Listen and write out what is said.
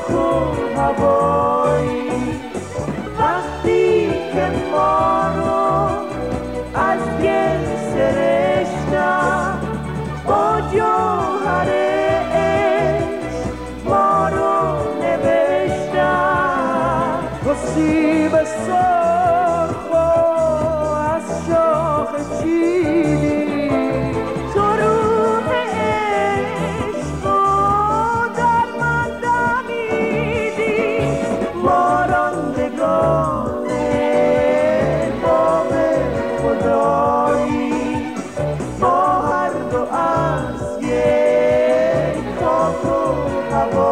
خاک و هوایی وقتی که ما رو از گل سرشتن با جوهر عشق ما رو نوشتن تو سیب سرخ از شاخ چینی تو روح عشق و در من دمیدی ما راندگان باغ خدایی با هر دو از یک خاک و هوا